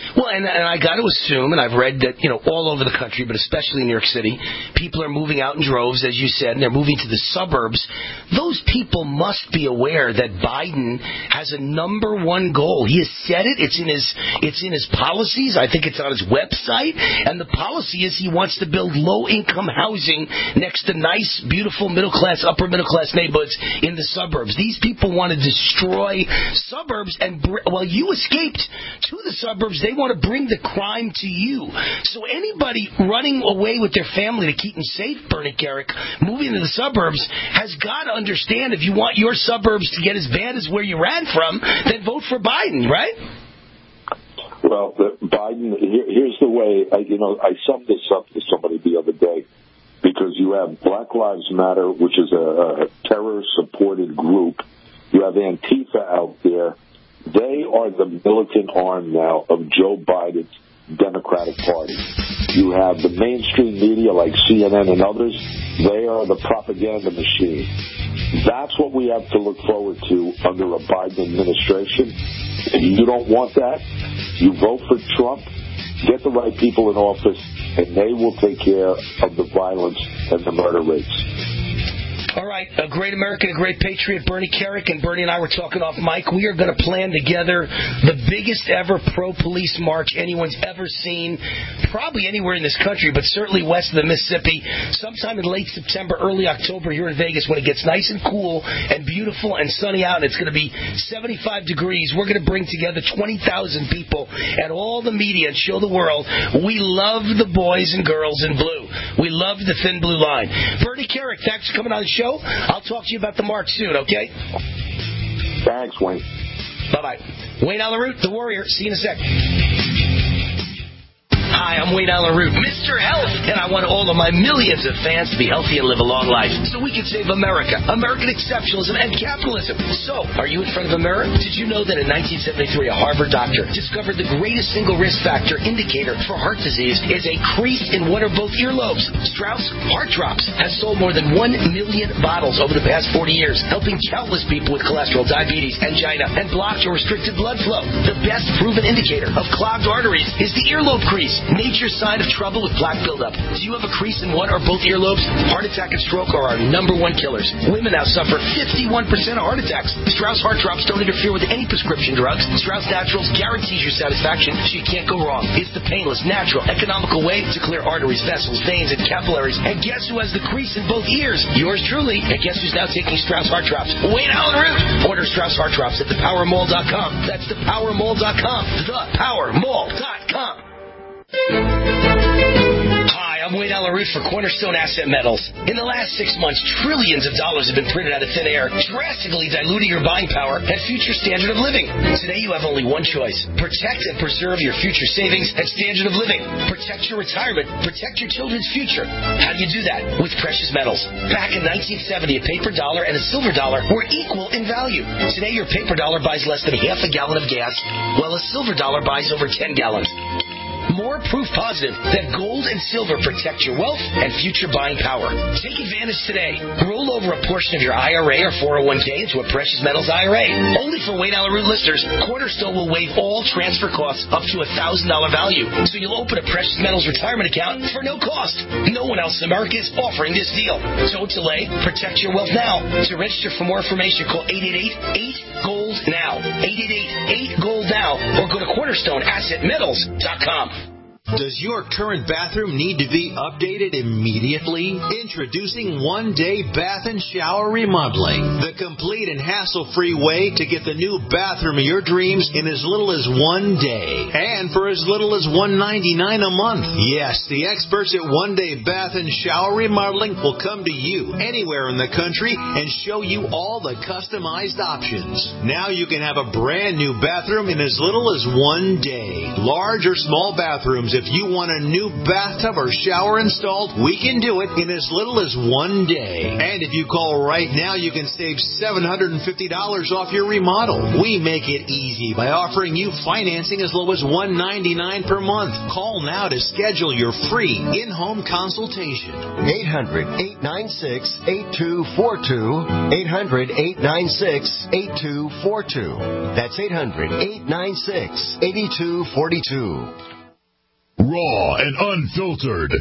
Well, and I got to assume, and I've read that, all over the country, but especially in New York City, people are moving out in droves, as you said, and they're moving to the suburbs. Those people must be aware that Biden has a number one goal. He has said it. It's in his policies. I think it's on his website. And the policy is he wants to build low-income housing next to nice, beautiful middle-class, upper-middle-class neighborhoods in the suburbs. These people want to destroy suburbs, and while you escaped to the suburbs, they want to bring the crime to you. So anybody running away with their family to keep them safe, Bernie Kerik, moving to the suburbs, has got to understand if you want your suburbs to get as bad as where you ran from, then vote for Biden, right? Well, Biden, here's the way, I summed this up to somebody the other day, because you have Black Lives Matter, which is a terror-supported group. You have Antifa out there. They are the militant arm now of Joe Biden's Democratic Party. You have the mainstream media like CNN and others. They are the propaganda machine. That's what we have to look forward to under a Biden administration. If you don't want that, you vote for Trump, get the right people in office, and they will take care of the violence and the murder rates. All right, a great American, a great patriot, Bernie Kerik, and Bernie and I were talking off mic. We are going to plan together the biggest ever pro-police march anyone's ever seen, probably anywhere in this country, but certainly west of the Mississippi, sometime in late September, early October here in Vegas when it gets nice and cool and beautiful and sunny out, and it's going to be 75 degrees. We're going to bring together 20,000 people and all the media and show the world we love the boys and girls in blue. We love the thin blue line. Bernie Kerik, thanks for coming on the show. I'll talk to you about the march soon, okay? Thanks, Wayne. Bye-bye. Wayne Allyn Root, the Warrior. See you in a sec. Hi, I'm Wayne Allyn Root, Mr. Health, and I want all of my millions of fans to be healthy and live a long life so we can save America, American exceptionalism, and capitalism. So, are you in front of a mirror? Did you know that in 1973 a Harvard doctor discovered the greatest single risk factor indicator for heart disease is a crease in one or both earlobes? Strauss Heart Drops has sold more than 1 million bottles over the past 40 years, helping countless people with cholesterol, diabetes, angina, and blocked or restricted blood flow. The best proven indicator of clogged arteries is the earlobe crease. Nature's sign of trouble with plaque buildup. Do you have a crease in one or both earlobes? Heart attack and stroke are our number one killers. Women now suffer 51% of heart attacks. Strauss Heart Drops don't interfere with any prescription drugs. Strauss Naturals guarantees your satisfaction, so you can't go wrong. It's the painless, natural, economical way to clear arteries, vessels, veins, and capillaries. And guess who has the crease in both ears? Yours truly. And guess who's now taking Strauss Heart Drops? Wayne Allyn Root. Order Strauss Heart Drops at thepowermall.com. That's thepowermall.com. Thepowermall.com. Hi, I'm Wayne Allyn Root for Cornerstone Asset Metals. In the last 6 months, trillions of dollars have been printed out of thin air, drastically diluting your buying power and future standard of living. Today, you have only one choice. Protect and preserve your future savings and standard of living. Protect your retirement. Protect your children's future. How do you do that? With precious metals. Back in 1970, a paper dollar and a silver dollar were equal in value. Today, your paper dollar buys less than half a gallon of gas, while a silver dollar buys over 10 gallons. More proof positive that gold and silver protect your wealth and future buying power. Take advantage today. Roll over a portion of your IRA or 401k into a precious metals IRA. Only for Wayne Allyn Root listeners, Cornerstone will waive all transfer costs up to $1,000 value. So you'll open a precious metals retirement account for no cost. No one else in America is offering this deal. Don't delay. Protect your wealth now. To register for more information, call 888-8-GOLD-NOW. 888-8-GOLD-NOW. Or go to CornerstoneAssetMetals.com. Does your current bathroom need to be updated immediately? Introducing One Day Bath and Shower Remodeling, the complete and hassle-free way to get the new bathroom of your dreams in as little as 1 day, and for as little as $199 a month. Yes, the experts at One Day Bath and Shower Remodeling will come to you anywhere in the country and show you all the customized options. Now you can have a brand new bathroom in as little as 1 day. Large or small bathrooms If you want a new bathtub or shower installed, we can do it in as little as 1 day. And if you call right now, you can save $750 off your remodel. We make it easy by offering you financing as low as $199 per month. Call now to schedule your free in-home consultation. 800-896-8242. 800-896-8242. That's 800-896-8242. Raw and unfiltered.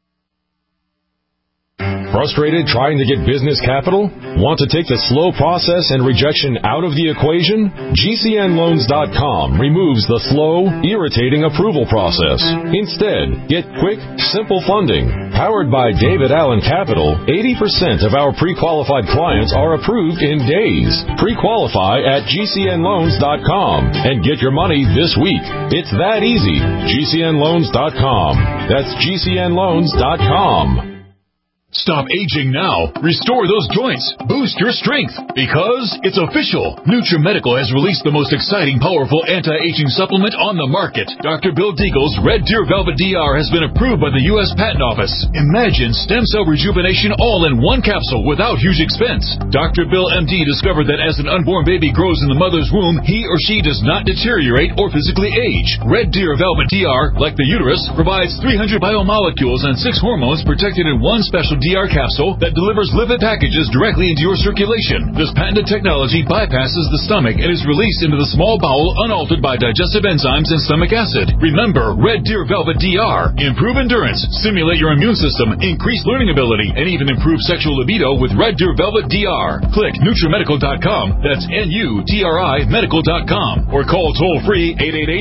Frustrated trying to get business capital? Want to take the slow process and rejection out of the equation? GCNLoans.com removes the slow, irritating approval process. Instead, get quick, simple funding. Powered by David Allen Capital, 80% of our pre-qualified clients are approved in days. Pre-qualify at GCNLoans.com and get your money this week. It's that easy. GCNLoans.com. That's GCNLoans.com. Stop aging now. Restore those joints. Boost your strength. Because it's official. NutriMedical has released the most exciting, powerful anti-aging supplement on the market. Dr. Bill Deagle's Red Deer Velvet DR has been approved by the U.S. Patent Office. Imagine stem cell rejuvenation all in one capsule without huge expense. Dr. Bill MD discovered that as an unborn baby grows in the mother's womb, he or she does not deteriorate or physically age. Red Deer Velvet DR, like the uterus, provides 300 biomolecules and 6 hormones protected in one special DR capsule that delivers lipid packages directly into your circulation. This patented technology bypasses the stomach and is released into the small bowel unaltered by digestive enzymes and stomach acid. Remember, Red Deer Velvet DR. Improve endurance, stimulate your immune system, increase learning ability, and even improve sexual libido with Red Deer Velvet DR. Click NutriMedical.com, that's NUTRI Medical.com, or call toll-free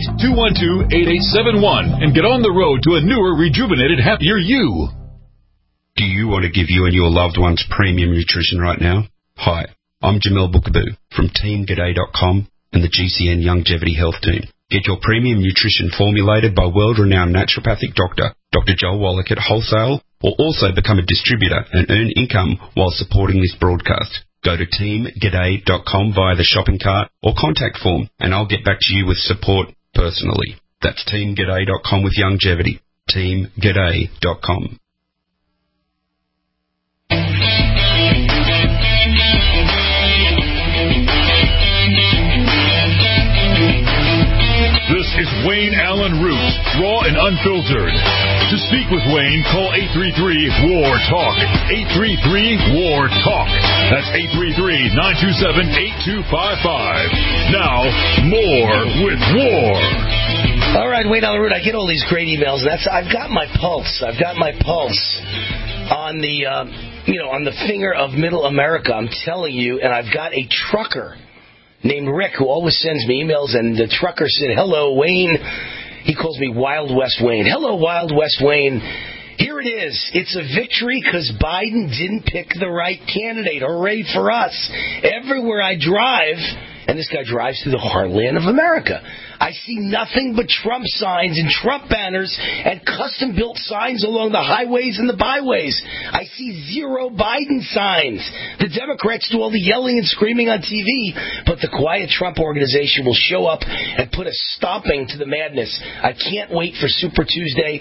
888-212-8871 and get on the road to a newer, rejuvenated, happier you. Do you want to give you and your loved ones premium nutrition right now? Hi, I'm Jamel Bookaboo from TeamGaday.com and the GCN Longevity Health Team. Get your premium nutrition formulated by world-renowned naturopathic doctor, Dr. Joel Wallach at wholesale, or also become a distributor and earn income while supporting this broadcast. Go to TeamGaday.com via the shopping cart or contact form, and I'll get back to you with support personally. That's TeamGaday.com with longevity. TeamGaday.com. This is Wayne Allen Root, raw and unfiltered. To speak with Wayne, call 833-WAR-TALK. 833-WAR-TALK. That's 833-927-8255. Now, more with War. All right, Wayne Allen Root, I get all these great emails. I've got my pulse. I've got my pulse on the, on the finger of Middle America. I'm telling you, and I've got a trucker named Rick, who always sends me emails, and the trucker said, hello, Wayne. He calls me Wild West Wayne. Hello, Wild West Wayne. Here it is. It's a victory because Biden didn't pick the right candidate. Hooray for us. Everywhere I drive, and this guy drives through the heartland of America, I see nothing but Trump signs and Trump banners and custom-built signs along the highways and the byways. I see zero Biden signs. The Democrats do all the yelling and screaming on TV, but the Quiet Trump organization will show up and put a stopping to the madness. I can't wait for Super Tuesday,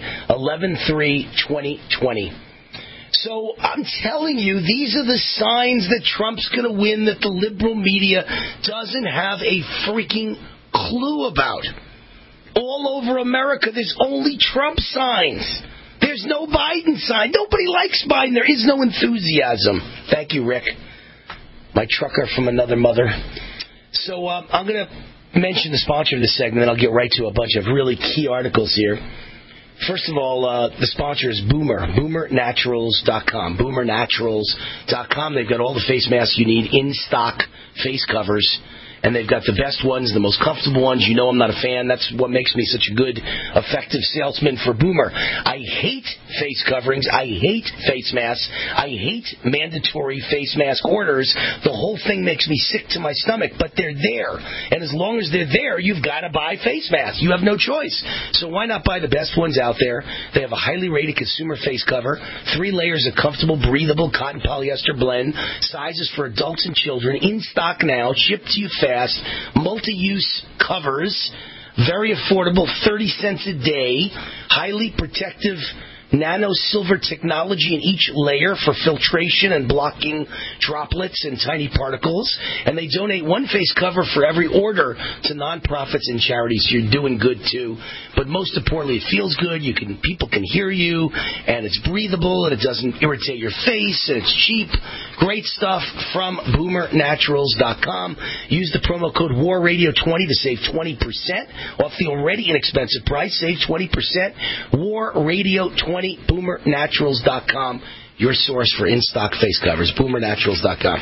11/3/2020. So I'm telling you, these are the signs that Trump's going to win that the liberal media doesn't have a freaking clue about. All over America, there's only Trump signs. There's no Biden sign. Nobody likes Biden. There is no enthusiasm. Thank you, Rick. My trucker from another mother. So I'm going to mention the sponsor of this segment, and I'll get right to a bunch of really key articles here. First of all, the sponsor is Boomer, BoomerNaturals.com. BoomerNaturals.com. They've got all the face masks you need, in-stock face covers. And they've got the best ones, the most comfortable ones. You know I'm not a fan. That's what makes me such a good, effective salesman for Boomer. I hate face coverings. I hate face masks. I hate mandatory face mask orders. The whole thing makes me sick to my stomach, but they're there. And as long as they're there, you've got to buy face masks. You have no choice. So why not buy the best ones out there? They have a highly rated consumer face cover, 3 layers of comfortable, breathable cotton polyester blend, sizes for adults and children, in stock now, shipped to you fast, multi-use covers, Very affordable, 30 cents a day, highly protective nano silver technology in each layer for filtration and blocking droplets and tiny particles. And they donate one face cover for every order to nonprofits and charities. So you're doing good too. But most importantly, it feels good. People can hear you, and it's breathable, and it doesn't irritate your face, and it's cheap. Great stuff from BoomerNaturals.com. Use the promo code WARRadio20 to save 20% off the already inexpensive price. Save 20%. WARRadio20. BoomerNaturals.com, your source for in-stock face covers. BoomerNaturals.com.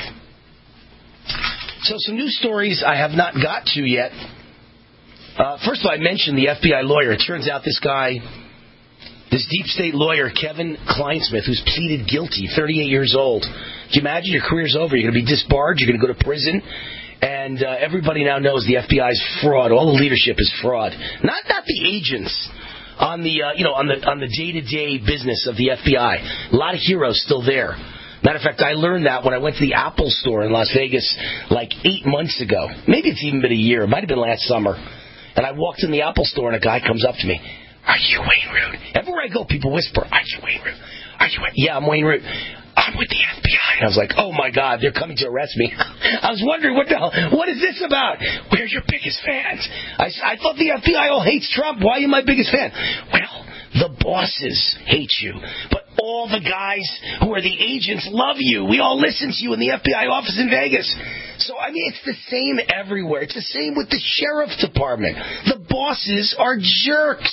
So some news stories I have not got to yet. First of all, I mentioned the FBI lawyer. It turns out this deep state lawyer, Kevin Kleinsmith, who's pleaded guilty, 38 years old. Can you imagine your career's over? You're going to be disbarred. You're going to go to prison. And everybody now knows the FBI's fraud. All the leadership is fraud. Not the agents. On the day-to-day business of the FBI. A lot of heroes still there. Matter of fact, I learned that when I went to the Apple store in Las Vegas like 8 months ago. Maybe it's even been a year. It might have been last summer. And I walked in the Apple store and a guy comes up to me. Are you Wayne Root? Everywhere I go, people whisper, are you Wayne Root? Are you Wayne? Yeah, I'm Wayne Root. I'm with the FBI. And I was like, oh my God, they're coming to arrest me. I was wondering, what is this about? We're your biggest fans. I thought the FBI all hates Trump. Why are you my biggest fan? Well, the bosses hate you. But all the guys who are the agents love you. We all listen to you in the FBI office in Vegas. So, I mean, it's the same everywhere. It's the same with the sheriff's department. The bosses are jerks.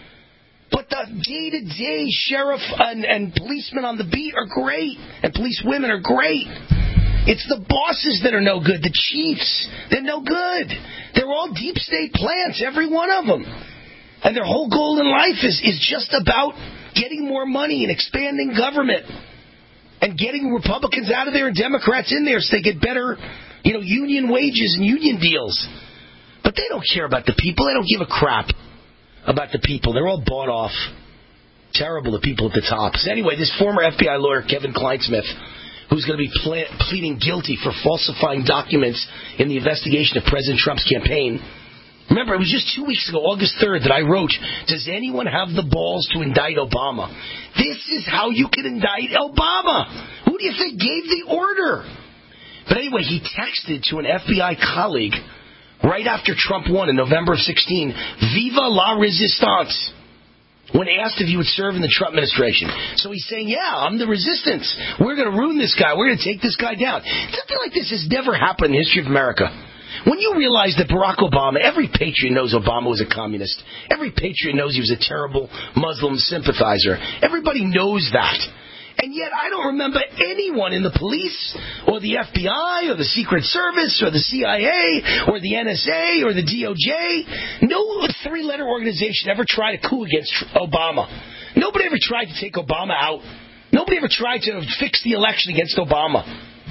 But the day-to-day sheriff and policemen on the beat are great. And policewomen are great. It's the bosses that are no good. The chiefs, they're no good. They're all deep state plants, every one of them. And their whole goal in life is just about getting more money and expanding government. And getting Republicans out of there and Democrats in there so they get better, union wages and union deals. But they don't care about the people. They don't give a crap about the people. They're all bought off. Terrible, the people at the top. So anyway, this former FBI lawyer, Kevin Kleinsmith, who's going to be pleading guilty for falsifying documents in the investigation of President Trump's campaign. Remember, it was just 2 weeks ago, August 3rd, that I wrote, does anyone have the balls to indict Obama? This is how you can indict Obama. Who do you think gave the order? But anyway, he texted to an FBI colleague right after Trump won in November of 16, Viva la Resistance, when asked if he would serve in the Trump administration. So he's saying, yeah, I'm the resistance. We're going to ruin this guy. We're going to take this guy down. Something like this has never happened in the history of America. When you realize that Barack Obama, every patriot knows Obama was a communist. Every patriot knows he was a terrible Muslim sympathizer. Everybody knows that. And yet I don't remember anyone in the police or the FBI or the Secret Service or the CIA or the NSA or the DOJ. No three-letter organization ever tried a coup against Obama. Nobody ever tried to take Obama out. Nobody ever tried to fix the election against Obama.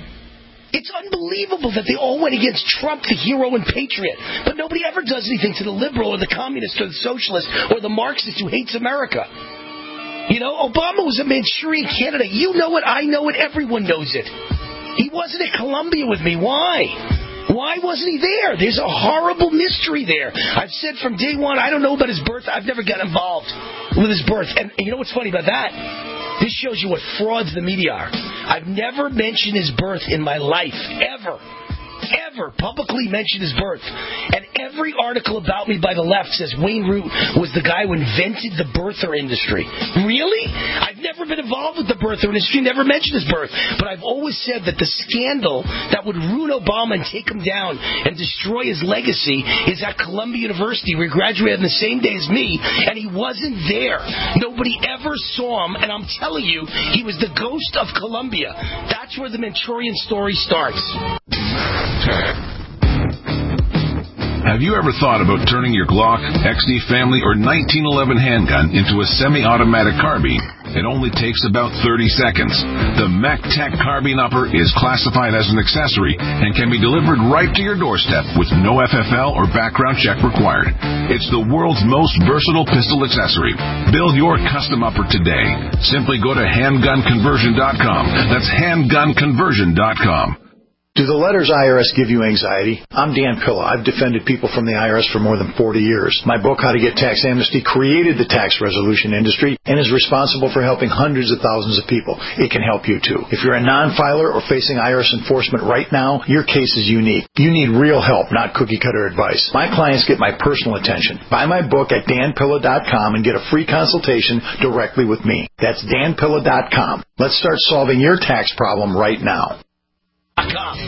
It's unbelievable that they all went against Trump, the hero and patriot. But nobody ever does anything to the liberal or the communist or the socialist or the Marxist who hates America. Obama was a Manchurian candidate. You know it, I know it, everyone knows it. He wasn't at Columbia with me. Why? Why wasn't he there? There's a horrible mystery there. I've said from day one, I don't know about his birth. I've never got involved with his birth. And you know what's funny about that? This shows you what frauds the media are. I've never mentioned his birth in my life, ever publicly mentioned his birth. And every article about me by the left says Wayne Root was the guy who invented the birther industry. Really? I've never been involved with the birther industry, never mentioned his birth. But I've always said that the scandal that would ruin Obama and take him down and destroy his legacy is at Columbia University, where he graduated on the same day as me, and he wasn't there. Nobody ever saw him, and I'm telling you, he was the ghost of Columbia. That's where the Manchurian story starts. Have you ever thought about turning your Glock, XD Family, or 1911 handgun into a semi-automatic carbine? It only takes about 30 seconds. The MacTac Carbine Upper is classified as an accessory and can be delivered right to your doorstep with no FFL or background check required. It's the world's most versatile pistol accessory. Build your custom upper today. Simply go to handgunconversion.com. That's handgunconversion.com. Do the letters IRS give you anxiety? I'm Dan Pilla. I've defended people from the IRS for more than 40 years. My book, How to Get Tax Amnesty, created the tax resolution industry and is responsible for helping hundreds of thousands of people. It can help you too. If you're a non-filer or facing IRS enforcement right now, your case is unique. You need real help, not cookie-cutter advice. My clients get my personal attention. Buy my book at danpilla.com and get a free consultation directly with me. That's danpilla.com. Let's start solving your tax problem right now.